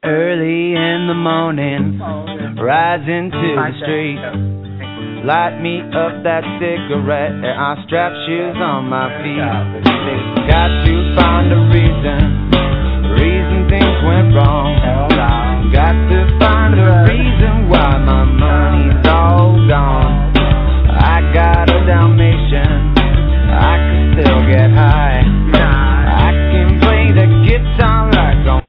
Early in the morning, rise into the street. Light me up that cigarette, and I strap shoes on my feet. Got to find a reason things went wrong. Got to find a reason why my money's all gone. I got a Dalmatian, I can still get high. I can play the guitar like on.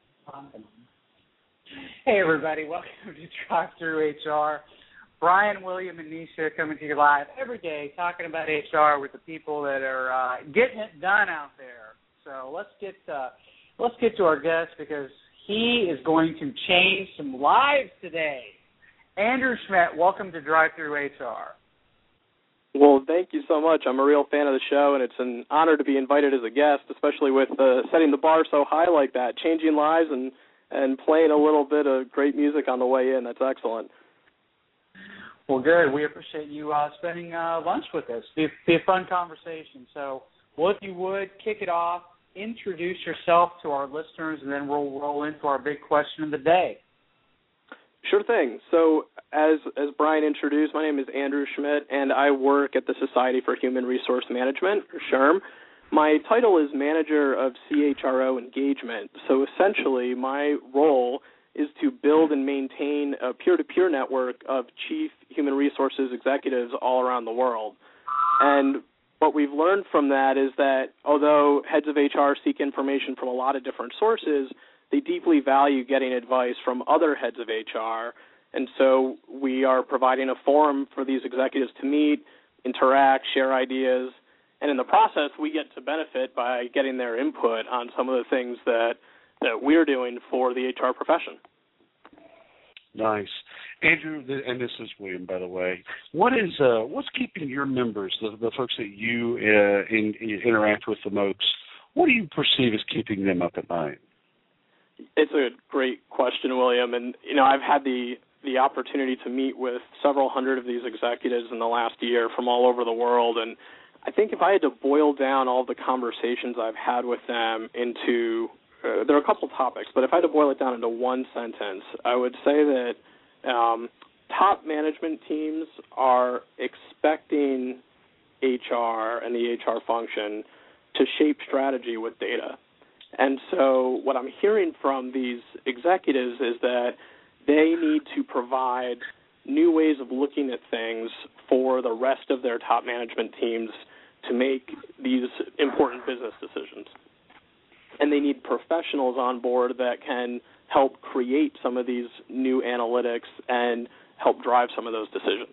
Hey everybody, welcome to Drive Through HR. Brian, William, and Nisha coming to you live every day talking about HR with the people that are getting it done out there. So let's get to our guest because he is going to change some lives today. Andrew Schmidt, welcome to Drive Through HR. Well, thank you so much. I'm a real fan of the show, and it's an honor to be invited as a guest, especially with setting the bar so high like that, changing lives and playing a little bit of great music on the way in. That's excellent. Well, good. We appreciate you spending lunch with us. Be a fun conversation. So, well, if you would, kick it off, introduce yourself to our listeners, and then we'll roll into our big question of the day. Sure thing. So, as Brian introduced, my name is Andrew Schmidt, and I work at the Society for Human Resource Management, or SHRM. My title is Manager of CHRO Engagement. So essentially, my role is to build and maintain a peer-to-peer network of chief human resources executives all around the world. And what we've learned from that is that although heads of HR seek information from a lot of different sources, they deeply value getting advice from other heads of HR. And so we are providing a forum for these executives to meet, interact, share ideas, and in the process, we get to benefit by getting their input on some of the things that we're doing for the HR profession. Nice. Andrew, and this is William, by the way, what's keeping your members, the folks that you interact with the most, what do you perceive as keeping them up at night? It's a great question, William. And, I've had the opportunity to meet with several hundred of these executives in the last year from all over the world. And I think if I had to boil down all the conversations I've had with them into, there are a couple topics, but if I had to boil it down into one sentence, I would say that top management teams are expecting HR and the HR function to shape strategy with data. And so what I'm hearing from these executives is that they need to provide new ways of looking at things for the rest of their top management teams to make these important business decisions. And they need professionals on board that can help create some of these new analytics and help drive some of those decisions.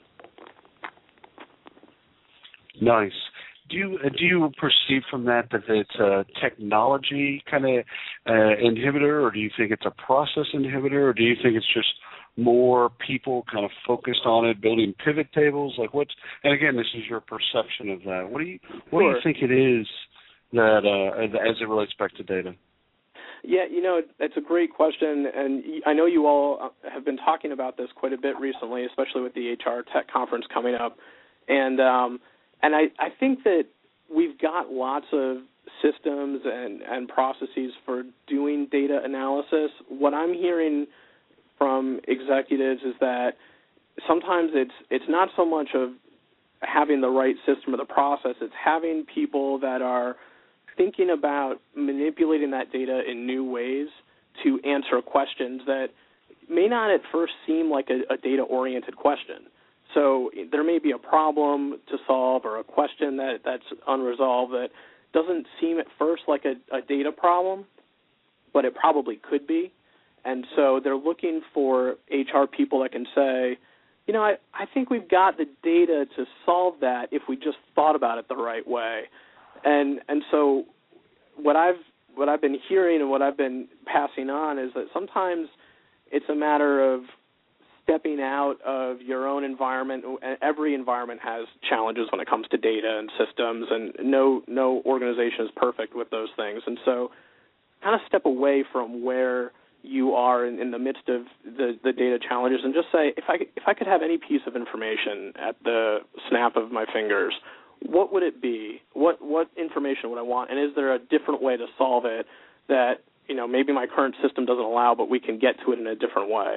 Nice. Do you perceive from that it's a technology kind of inhibitor, or do you think it's a process inhibitor, or do you think it's just more people kind of focused on it, building pivot tables? And again, this is your perception of that. What do you think it is that as it relates back to data? Yeah, it's a great question, and I know you all have been talking about this quite a bit recently, especially with the HR Tech Conference coming up. And I think that we've got lots of systems and processes for doing data analysis. What I'm hearing from executives is that sometimes it's not so much of having the right system or the process, it's having people that are thinking about manipulating that data in new ways to answer questions that may not at first seem like a data-oriented question. So there may be a problem to solve or a question that's unresolved that doesn't seem at first like a data problem, but it probably could be. And so they're looking for HR people that can say, I think we've got the data to solve that if we just thought about it the right way. And so what I've been hearing and what I've been passing on is that sometimes it's a matter of stepping out of your own environment. Every environment has challenges when it comes to data and systems, and no organization is perfect with those things. And so kind of step away from where you are in the midst of the data challenges and just say, if I could have any piece of information at the snap of my fingers, what would it be? What information would I want? And is there a different way to solve it that maybe my current system doesn't allow, but we can get to it in a different way.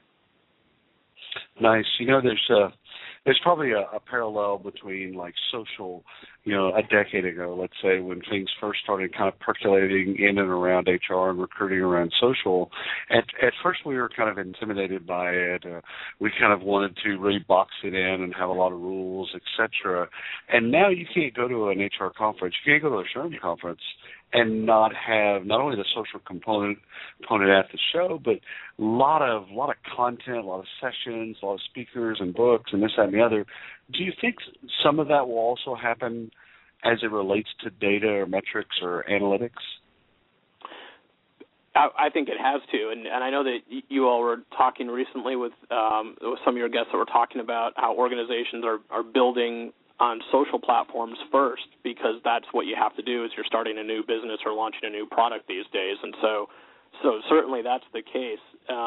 Nice. There's probably a parallel between like social, a decade ago, let's say, when things first started kind of percolating in and around HR and recruiting around social. At first we were kind of intimidated by it. We kind of wanted to really box it in and have a lot of rules, etc. And now you can't go to an HR conference. You can't go to a SHRM conference and not have not only the social component at the show, but a lot of content, a lot of sessions, a lot of speakers and books and this, that, and the other. Do you think some of that will also happen as it relates to data or metrics or analytics? I think it has to, and I know that you all were talking recently with some of your guests that were talking about how organizations are building on social platforms first, because that's what you have to do as you're starting a new business or launching a new product these days. And so certainly that's the case.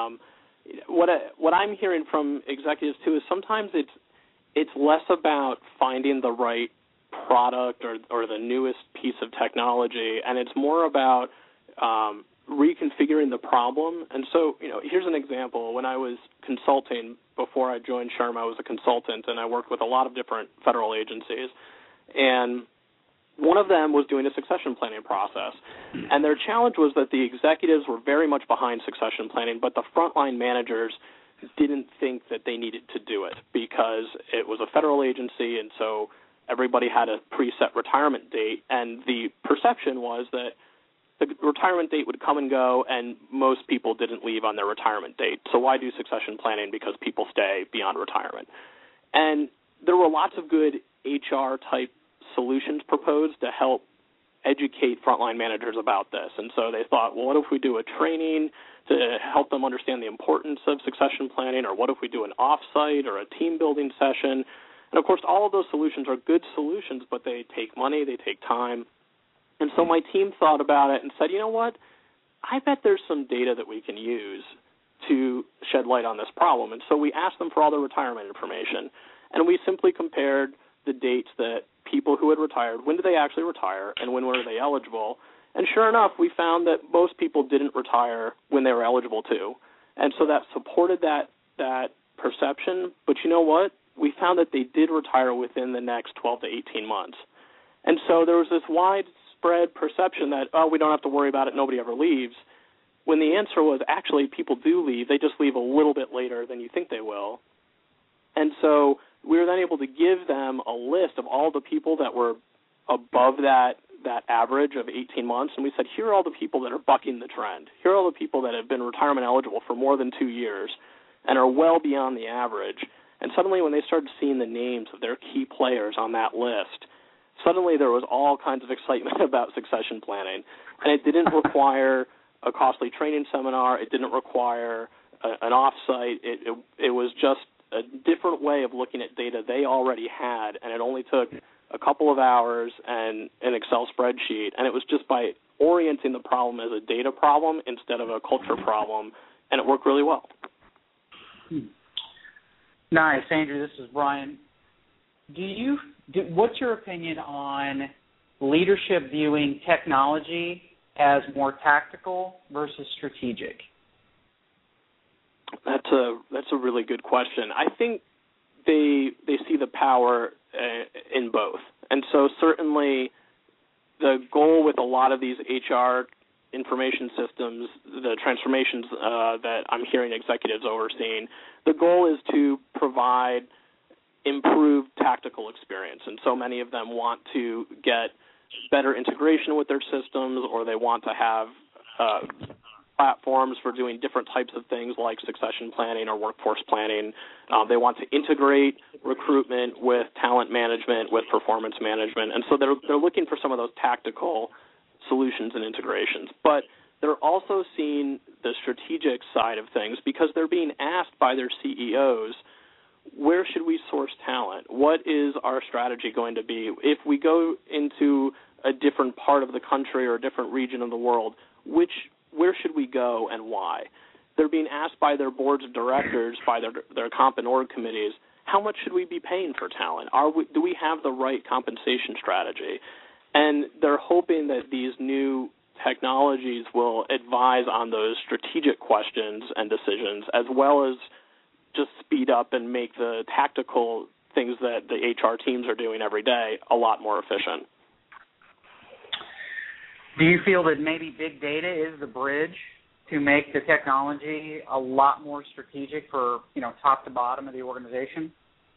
What I'm hearing from executives too is sometimes it's less about finding the right product or the newest piece of technology, and it's more about reconfiguring the problem. And so, here's an example. When I was consulting before I joined SHRM, I was a consultant, and I worked with a lot of different federal agencies. And one of them was doing a succession planning process. And their challenge was that the executives were very much behind succession planning, but the frontline managers didn't think that they needed to do it because it was a federal agency, and so everybody had a preset retirement date. And the perception was that the retirement date would come and go, and most people didn't leave on their retirement date. So why do succession planning? Because people stay beyond retirement. And there were lots of good HR-type solutions proposed to help educate frontline managers about this. And so they thought, well, what if we do a training to help them understand the importance of succession planning, or what if we do an off-site or a team-building session? And, of course, all of those solutions are good solutions, but they take money, they take time. And so my team thought about it and said, you know what, I bet there's some data that we can use to shed light on this problem. And so we asked them for all their retirement information, and we simply compared the dates that people who had retired, when did they actually retire, and when were they eligible. And sure enough, we found that most people didn't retire when they were eligible to. And so that supported that perception. But you know what? We found that they did retire within the next 12 to 18 months. And so there was this widespread perception that, we don't have to worry about it, nobody ever leaves, when the answer was actually people do leave. They just leave a little bit later than you think they will. And so we were then able to give them a list of all the people that were above that average of 18 months, and we said, here are all the people that are bucking the trend. Here are all the people that have been retirement eligible for more than 2 years and are well beyond the average. And suddenly when they started seeing the names of their key players on that list, suddenly there was all kinds of excitement about succession planning. And it didn't require a costly training seminar. It didn't require an off-site. It was just a different way of looking at data they already had, and it only took a couple of hours and an Excel spreadsheet. And it was just by orienting the problem as a data problem instead of a culture problem, and it worked really well. Nice. Andrew, this is Brian. What's your opinion on leadership viewing technology as more tactical versus strategic? That's a really good question. I think they see the power in both. And so certainly the goal with a lot of these HR information systems, the transformations that I'm hearing executives overseeing, the goal is to provide improved tactical experience. And so many of them want to get better integration with their systems, or they want to have platforms for doing different types of things like succession planning or workforce planning. They want to integrate recruitment with talent management, with performance management. And so they're looking for some of those tactical solutions and integrations. But they're also seeing the strategic side of things because they're being asked by their CEOs, where should we source talent? What is our strategy going to be? If we go into a different part of the country or a different region of the world, where should we go and why? They're being asked by their boards of directors, by their comp and org committees, how much should we be paying for talent? Do we have the right compensation strategy? And they're hoping that these new technologies will advise on those strategic questions and decisions, as well as just speed up and make the tactical things that the HR teams are doing every day a lot more efficient. Do you feel that maybe big data is the bridge to make the technology a lot more strategic for, top to bottom of the organization?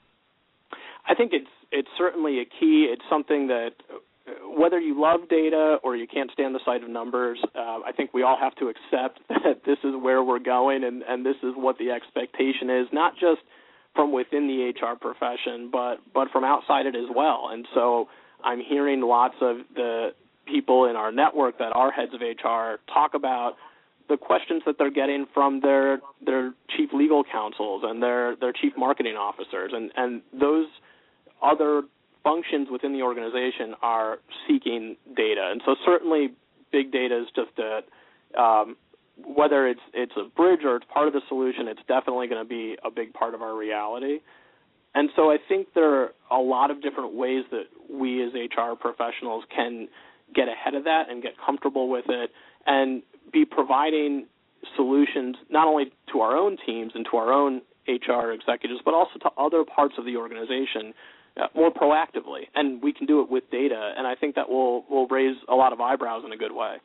I think it's certainly a key. It's something that whether you love data or you can't stand the sight of numbers, I think we all have to accept that this is where we're going and this is what the expectation is, not just from within the HR profession, but from outside it as well. And so I'm hearing lots of the people in our network that are heads of HR talk about the questions that they're getting from their chief legal counsels and their chief marketing officers, and those other functions within the organization are seeking data. And so certainly big data is just whether it's a bridge or it's part of the solution, it's definitely going to be a big part of our reality. And so I think there are a lot of different ways that we as HR professionals can get ahead of that and get comfortable with it and be providing solutions not only to our own teams and to our own HR executives, but also to other parts of the organization more proactively. And we can do it with data, and I think that will raise a lot of eyebrows in a good way.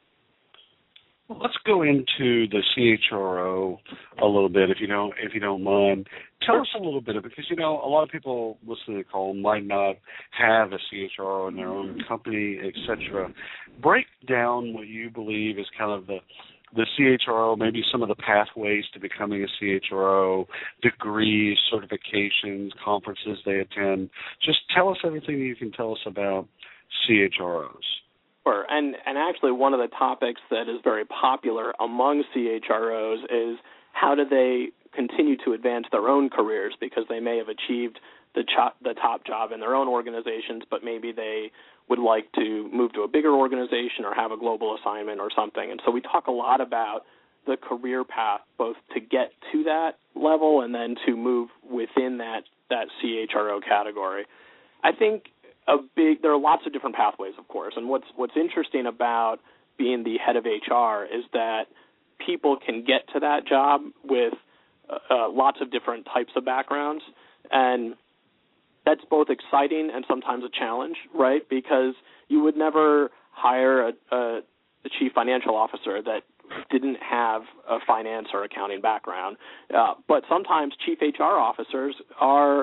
Well, let's go into the CHRO a little bit, if you don't mind. Tell us a little bit of it, because a lot of people listening to the call might not have a CHRO in their own company, etc. Break down what you believe is kind of the CHRO, maybe some of the pathways to becoming a CHRO, degrees, certifications, conferences they attend. Just tell us everything you can tell us about CHROs. Sure, and actually one of the topics that is very popular among CHROs is how do they continue to advance their own careers, because they may have achieved the top job in their own organizations, but maybe they would like to move to a bigger organization or have a global assignment or something. And so we talk a lot about the career path, both to get to that level and then to move within that CHRO category. I think there are lots of different pathways, of course, and what's interesting about being the head of HR is that people can get to that job with lots of different types of backgrounds, and that's both exciting and sometimes a challenge, right? Because you would never hire a chief financial officer that didn't have a finance or accounting background, but sometimes chief HR officers are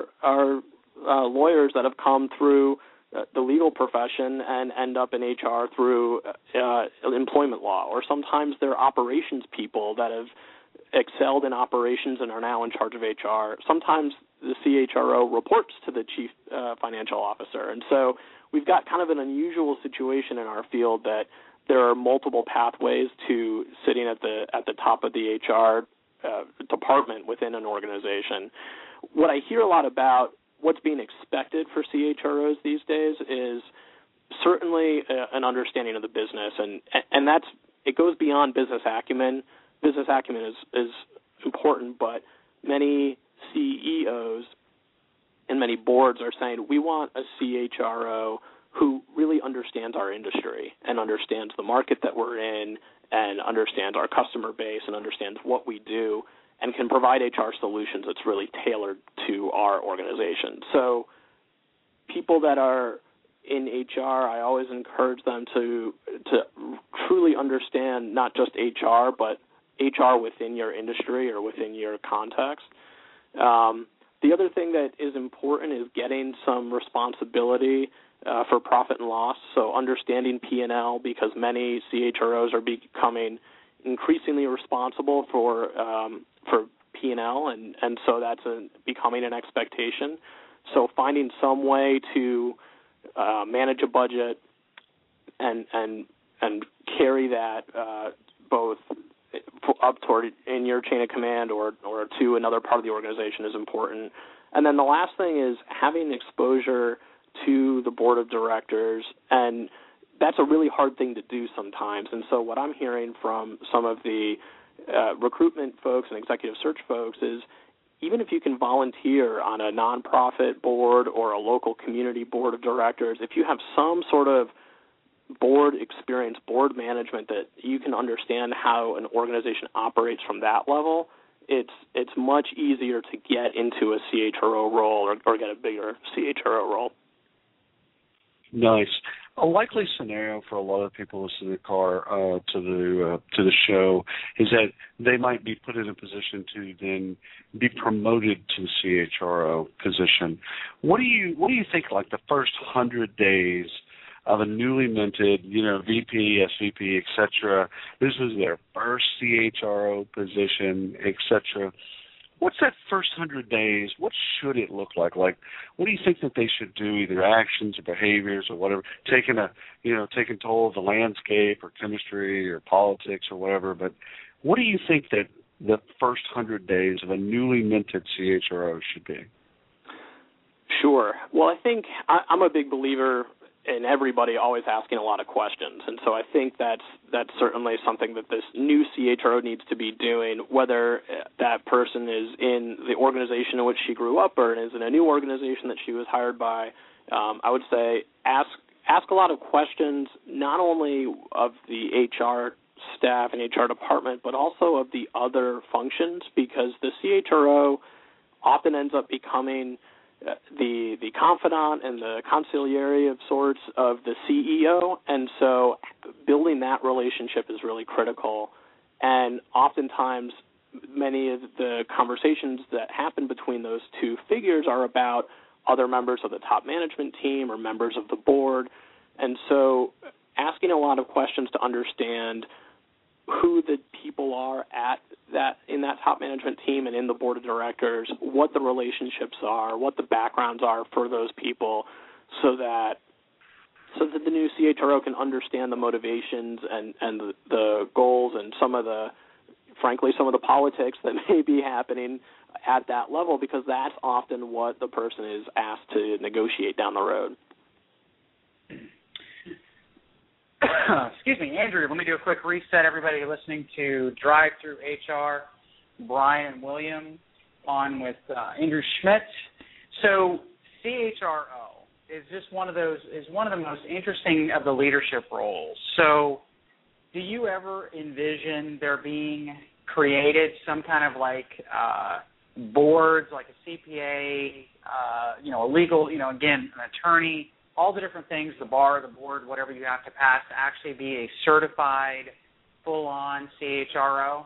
lawyers that have come through the legal profession and end up in HR through employment law, or sometimes they're operations people that have excelled in operations and are now in charge of HR. Sometimes the CHRO reports to the chief financial officer. And so we've got kind of an unusual situation in our field that there are multiple pathways to sitting at the top of the HR department within an organization. What I hear a lot about what's being expected for CHROs these days is certainly an understanding of the business, and it goes beyond business acumen. Business acumen is important, but many CEOs and many boards are saying we want a CHRO who really understands our industry and understands the market that we're in and understands our customer base and understands what we do and can provide HR solutions that's really tailored to our organization. So people that are in HR, I always encourage them to truly understand not just HR, but HR within your industry or within your context. The other thing that is important is getting some responsibility for profit and loss, so understanding P&L, because many CHROs are becoming increasingly responsible for P&L, and so that's becoming an expectation. So finding some way to manage a budget and carry that both up toward in your chain of command or to another part of the organization is important. And then the last thing is having exposure to the board of directors, and that's a really hard thing to do sometimes. And so what I'm hearing from some of the recruitment folks and executive search folks is even if you can volunteer on a nonprofit board or a local community board of directors, if you have some sort of board experience, board management, that you can understand how an organization operates from that level, it's much easier to get into a CHRO role or get a bigger CHRO role. Nice. A likely scenario for a lot of people listening to the show is that they might be put in a position to then be promoted to the CHRO position. What do you think? Like the first 100 days of a newly minted, VP, SVP, etc. This is their first CHRO position, etc. What's that first 100 days? What should it look like? Like, what do you think that they should do, either actions or behaviors or whatever, taking toll of the landscape or chemistry or politics or whatever? But what do you think that the first 100 days of a newly minted CHRO should be? Sure. Well, I think I'm a big believer in everybody always asking a lot of questions, and so I think that's certainly something that this new CHRO needs to be doing, whether that person is in the organization in which she grew up or is in a new organization that she was hired by. I would say ask a lot of questions, not only of the HR staff and HR department, but also of the other functions, because the CHRO often ends up becoming the confidant and the consigliere of sorts of the CEO, and so building that relationship is really critical. And oftentimes many of the conversations that happen between those two figures are about other members of the top management team or members of the board, and so asking a lot of questions to understand who the people are in that top management team and in the board of directors, what the relationships are, what the backgrounds are for those people, so that the new CHRO can understand the motivations and the goals and some of the politics that may be happening at that level, because that's often what the person is asked to negotiate down the road. Excuse me, Andrew, let me do a quick reset. Everybody listening to Drive Through HR, Brian and William on with Andrew Schmidt. So CHRO is one of the most interesting of the leadership roles. So do you ever envision there being created some kind of boards, like a CPA, a legal, again, an attorney, all the different things, the bar, the board, whatever you have to pass to actually be a certified, full-on CHRO?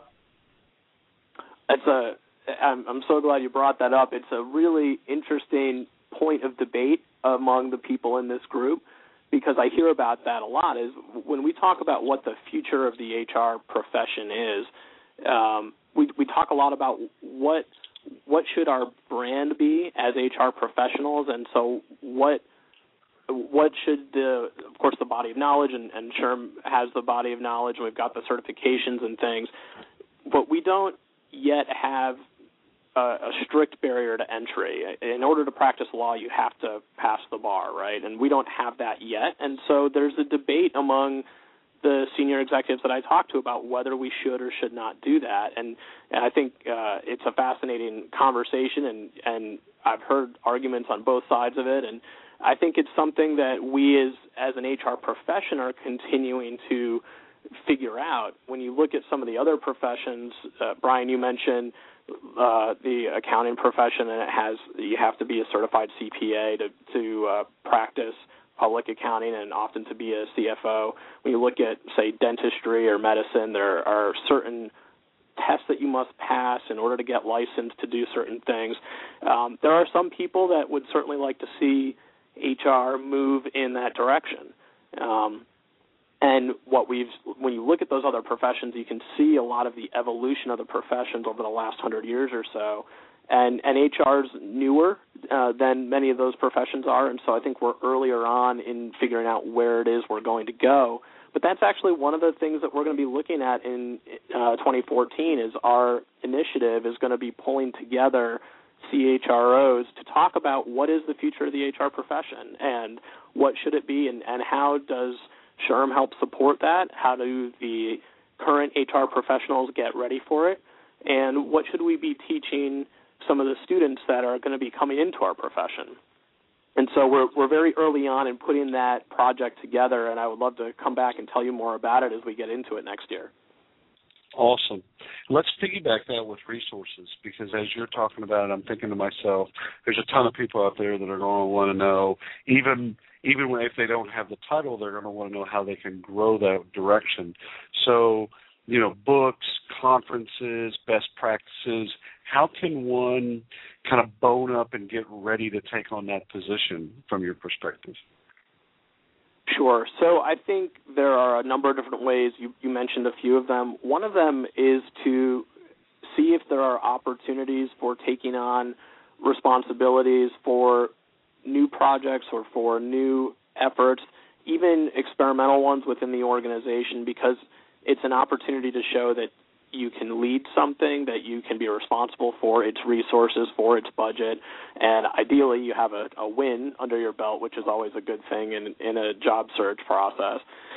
I'm so glad you brought that up. It's a really interesting point of debate among the people in this group, because I hear about that a lot, is when we talk about what the future of the HR profession is, we talk a lot about what should our brand be as HR professionals, and so what should of course, the body of knowledge, and SHRM has the body of knowledge, and we've got the certifications and things, but we don't yet have a strict barrier to entry. In order to practice law, you have to pass the bar, right? And we don't have that yet, and so there's a debate among the senior executives that I talk to about whether we should or should not do that, and I think it's a fascinating conversation, and I've heard arguments on both sides of it, and I think it's something that we as an HR profession are continuing to figure out. When you look at some of the other professions, Brian, you mentioned the accounting profession, and you have to be a certified CPA to practice public accounting and often to be a CFO. When you look at, say, dentistry or medicine, there are certain tests that you must pass in order to get licensed to do certain things. There are some people that would certainly like to see HR move in that direction. And when you look at those other professions, you can see a lot of the evolution of the professions over the last 100 years or so. And HR's newer than many of those professions are, and so I think we're earlier on in figuring out where it is we're going to go. But that's actually one of the things that we're going to be looking at in 2014 is our initiative is going to be pulling together CHROs to talk about what is the future of the HR profession and what should it be, and how does SHRM help support that? How do the current HR professionals get ready for it? And what should we be teaching some of the students that are going to be coming into our profession? And so we're very early on in putting that project together, and I would love to come back and tell you more about it as we get into it next year. Awesome. Let's piggyback that with resources, because as you're talking about it, I'm thinking to myself, there's a ton of people out there that are going to want to know, even if they don't have the title, they're going to want to know how they can grow that direction. So, books, conferences, best practices, how can one kind of bone up and get ready to take on that position from your perspective? Sure. So I think there are a number of different ways. You mentioned a few of them. One of them is to see if there are opportunities for taking on responsibilities for new projects or for new efforts, even experimental ones within the organization, because it's an opportunity to show that you can lead something, that you can be responsible for its resources, for its budget, and ideally you have a win under your belt, which is always a good thing in a job search process.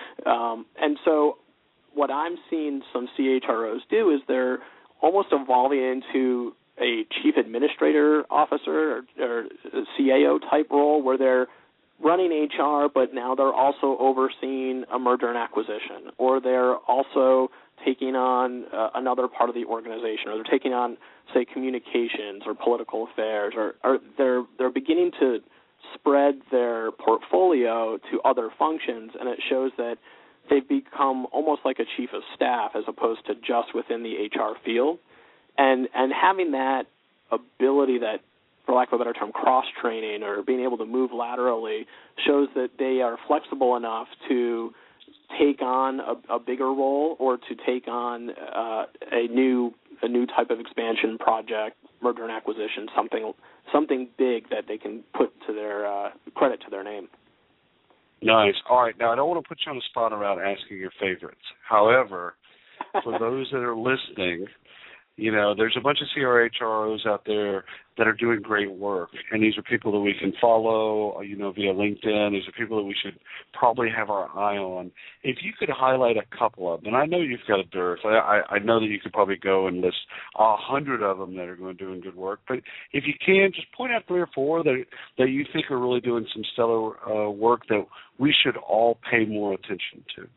And so what I'm seeing some CHROs do is they're almost evolving into a chief administrator officer or CAO type role where they're running HR, but now they're also overseeing a merger and acquisition, or they're also taking on another part of the organization, or they're taking on, say, communications or political affairs, or they're beginning to spread their portfolio to other functions, and it shows that they've become almost like a chief of staff as opposed to just within the HR field. And having that ability, that, for lack of a better term, cross-training or being able to move laterally, shows that they are flexible enough to take on a bigger role or to take on a new type of expansion project, merger and acquisition, something big that they can put to their credit to their name. Nice. All right. Now, I don't want to put you on the spot around asking your favorites. However, for those that are listening, there's a bunch of CRHROs out there that are doing great work, and these are people that we can follow, via LinkedIn. These are people that we should probably have our eye on. If you could highlight a couple of them, and I know you've got a dearth. I know that you could probably go and list 100 of them that are doing good work, but if you can, just point out 3 or 4 that you think are really doing some stellar work that we should all pay more attention to.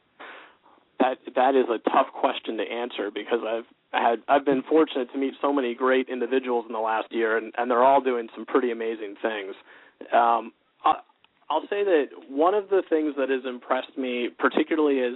That is a tough question to answer, because I've been fortunate to meet so many great individuals in the last year, and they're all doing some pretty amazing things. I'll say that one of the things that has impressed me, particularly as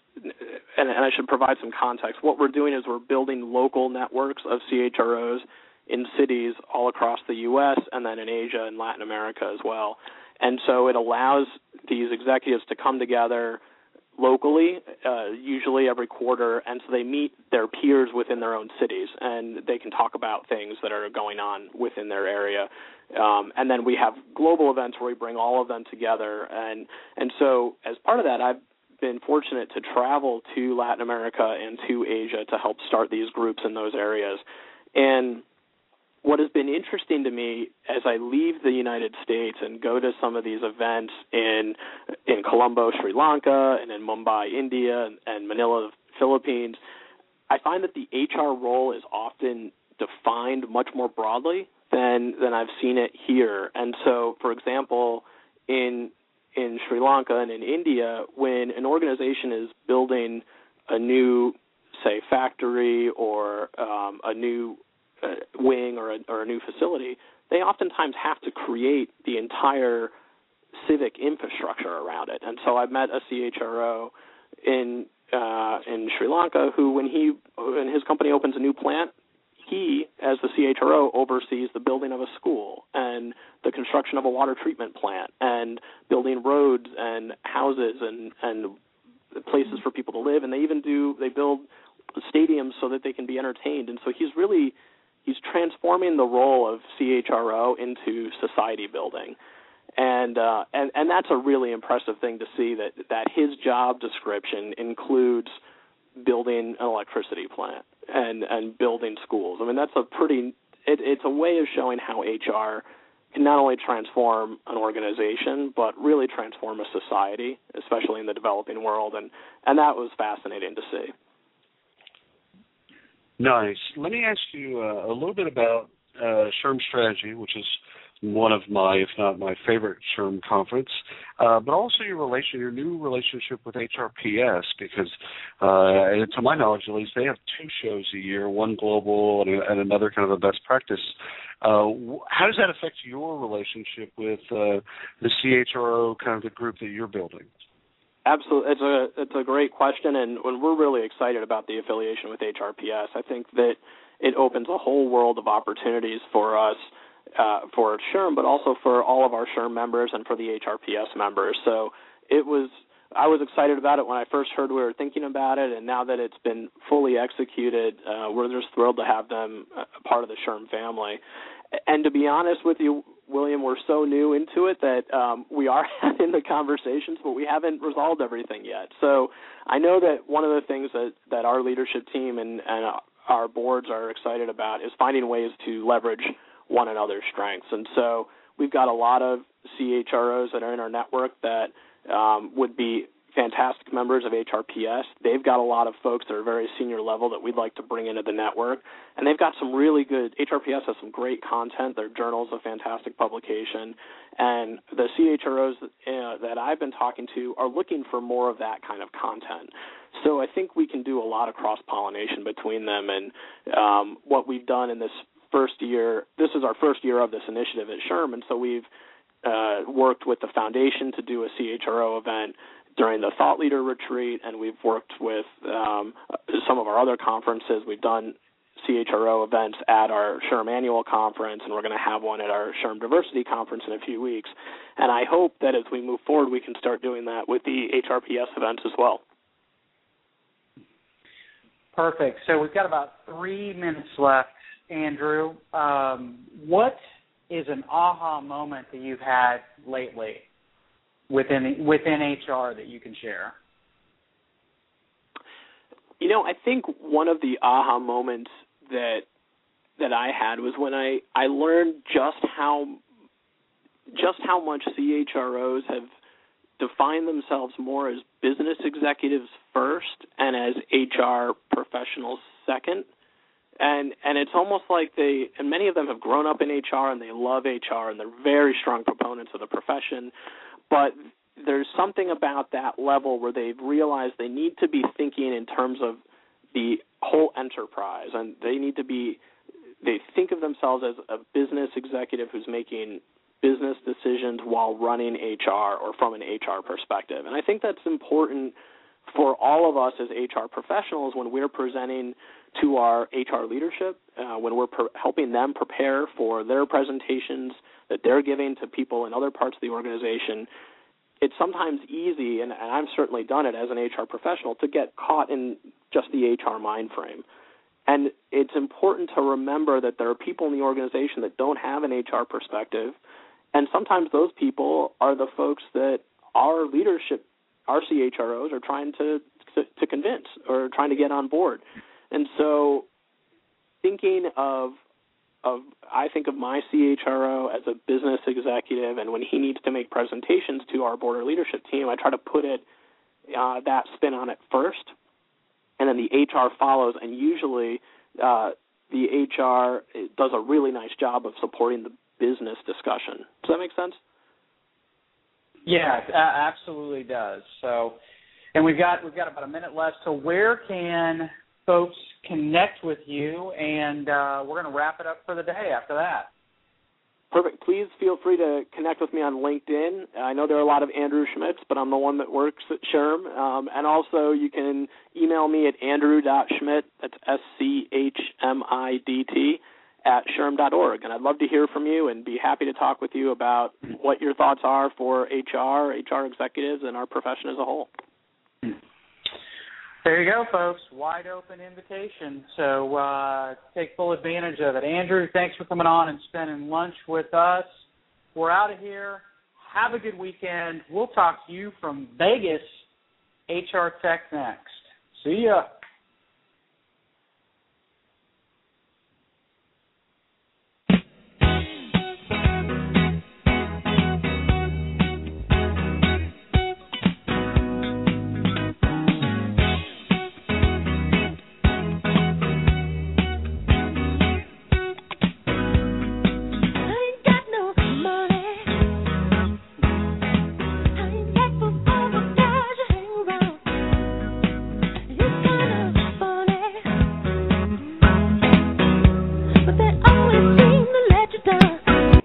and I should provide some context, what we're doing is we're building local networks of CHROs in cities all across the U.S. and then in Asia and Latin America as well. And so it allows these executives to come together locally, usually every quarter, and so they meet their peers within their own cities, and they can talk about things that are going on within their area. And then we have global events where we bring all of them together, and so as part of that, I've been fortunate to travel to Latin America and to Asia to help start these groups in those areas. And what has been interesting to me as I leave the United States and go to some of these events in Colombo, Sri Lanka, and in Mumbai, India, and Manila, Philippines, I find that the HR role is often defined much more broadly than I've seen it here. And so, for example, in Sri Lanka and in India, when an organization is building a new, say, factory or a new wing or a new facility, they oftentimes have to create the entire civic infrastructure around it. And so I met a CHRO in Sri Lanka who, when his company opens a new plant, he, as the CHRO, oversees the building of a school and the construction of a water treatment plant and building roads and houses and places for people to live. And they build stadiums so that they can be entertained. And so he's transforming the role of CHRO into society building. And that's a really impressive thing to see, that his job description includes building an electricity plant and building schools. I mean, that's it's a way of showing how HR can not only transform an organization, but really transform a society, especially in the developing world. And that was fascinating to see. Nice. Let me ask you a little bit about SHRM Strategy, which is one of my, if not my favorite SHRM conference, but also your new relationship with HRPS, because to my knowledge at least, they have 2 shows a year, one global and another kind of a best practice. How does that affect your relationship with the CHRO, kind of the group that you're building? Absolutely. It's a great question, and we're really excited about the affiliation with HRPS. I think that it opens a whole world of opportunities for us, for SHRM, but also for all of our SHRM members and for the HRPS members. So I was excited about it when I first heard we were thinking about it, and now that it's been fully executed, we're just thrilled to have them a part of the SHRM family. And to be honest with you, William, we're so new into it that we are having the conversations, but we haven't resolved everything yet. So I know that one of the things that our leadership team and our boards are excited about is finding ways to leverage one another's strengths. And so we've got a lot of CHROs that are in our network that would be fantastic members of HRPS. They've got a lot of folks that are very senior level that we'd like to bring into the network. And they've got some really good, HRPS has some great content. Their journal's a fantastic publication. And the CHROs that I've been talking to are looking for more of that kind of content. So I think we can do a lot of cross-pollination between them. And what we've done in this first year, this is our first year of this initiative at SHRM, and so we've worked with the foundation to do a CHRO event during the Thought Leader Retreat, and we've worked with some of our other conferences. We've done CHRO events at our SHRM annual conference, and we're going to have one at our SHRM Diversity Conference in a few weeks. And I hope that as we move forward, we can start doing that with the HRPS events as well. Perfect. So we've got about 3 minutes left, Andrew. What is an aha moment that you've had lately within HR that you can share? You know, I think one of the aha moments that I had was when I learned just how much CHROs have defined themselves more as business executives first and as HR professionals second. And it's almost like and many of them have grown up in HR and they love HR and they're very strong proponents of the profession, but there's something about that level where they've realized they need to be thinking in terms of the whole enterprise, and they think of themselves as a business executive who's making business decisions while running HR or from an HR perspective. And I think that's important for all of us as HR professionals when we're presenting to our HR leadership, when we're helping them prepare for their presentations that they're giving to people in other parts of the organization. It's sometimes easy, and I've certainly done it as an HR professional, to get caught in just the HR mind frame. And it's important to remember that there are people in the organization that don't have an HR perspective, and sometimes those people are the folks that our leadership, our CHROs, are trying to convince or trying to get on board. And so I think of my CHRO as a business executive, and when he needs to make presentations to our board or leadership team, I try to put that spin on it first, and then the HR follows, and usually the HR does a really nice job of supporting the business discussion. Does that make sense? Yeah, it absolutely does. So, and we've got about a minute left. So where can folks connect with you? And we're going to wrap it up for the day after that. Perfect. Please feel free to connect with me on LinkedIn. I know there are a lot of Andrew Schmidts, but I'm the one that works at SHRM. And also you can email me at andrew.schmidt, that's SCHMIDT, @SHRM.org. And I'd love to hear from you and be happy to talk with you about what your thoughts are for HR executives, and our profession as a whole. There you go, folks. Wide open invitation. So take full advantage of it. Andrew, thanks for coming on and spending lunch with us. We're out of here. Have a good weekend. We'll talk to you from Vegas HR Tech next. See ya.